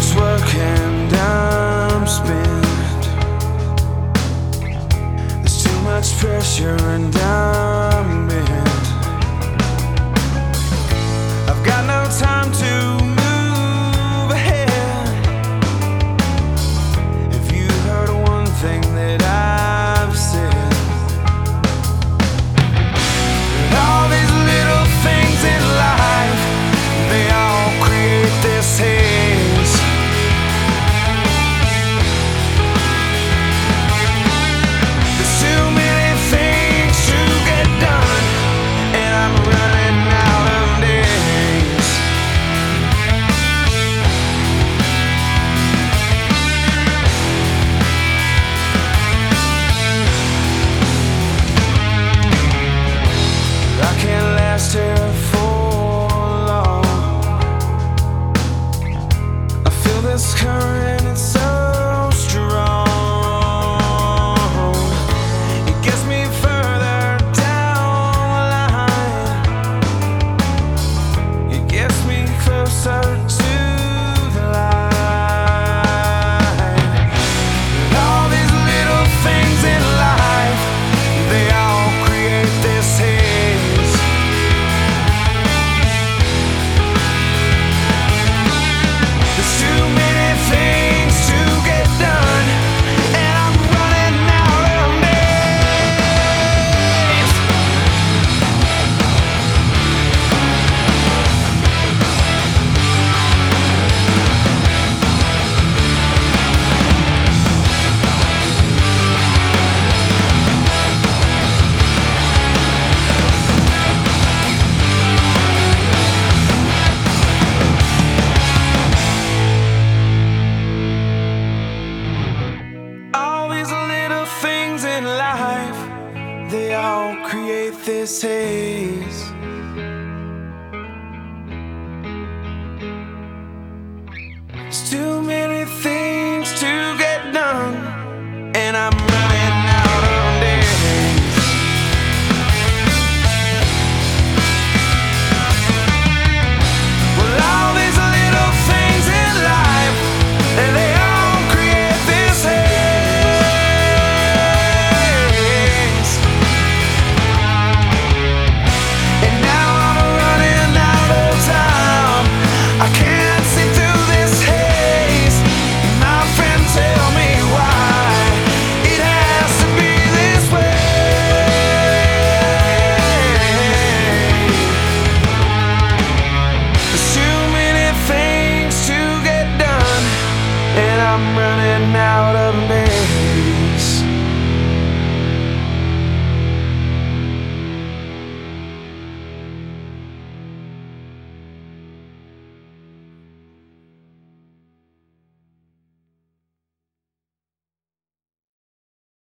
work and I'm spent. There's too much pressure and I'm bent. I've got no time to move ahead. If you heard one thing that I've said, all these little things in life, they all create this haze. There's too many things to get done, and I'm running out of days. I can't last here for long. I feel this current, it's so strong. It gets me further down the line. It gets me closer to the light. All these little things in life, they all create this haze. There's too many things to get done, and I'm running out of days. All these little things in life, they all create this haze. It's too